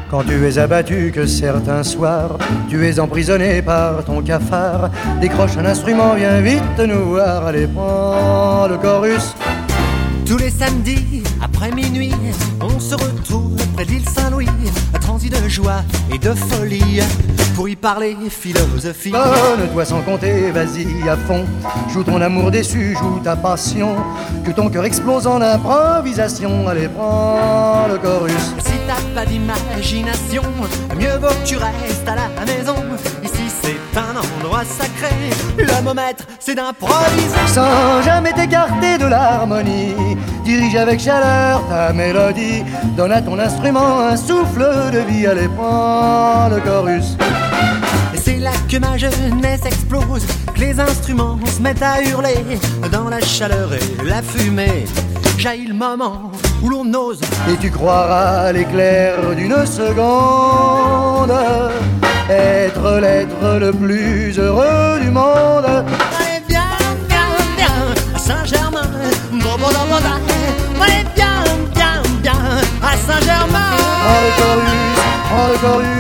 Quand tu es abattu que certains soirs, tu es emprisonné par ton cafard. Décroche un instrument, viens vite nous voir. Allez, prends le chorus. Tous les samedis, après minuit, on se retrouve près de l'île Saint-Louis, transi de joie et de folie, pour y parler philosophie. Donne-toi sans compter, vas-y à fond. Joue ton amour déçu, joue ta passion, que ton cœur explose en improvisation. Allez, prends le chorus. Si t'as pas d'imagination, mieux vaut que tu restes à la maison. Ici c'est un endroit sacré, le maître c'est d'improviser. Sans jamais t'écarter de l'harmonie, dirige avec chaleur ta mélodie. Donne à ton instrument un souffle de vie. Allez, prends le chorus. Et c'est là que ma jeunesse explose, que les instruments se mettent à hurler. Dans la chaleur et la fumée, jaillit le moment où l'on ose. Et tu croiras l'éclair d'une seconde être l'être le plus heureux du monde. Allez viens, viens, viens à Saint-Germain. Allez viens, viens, viens à Saint-Germain. Prends le chorus, prends le chorus.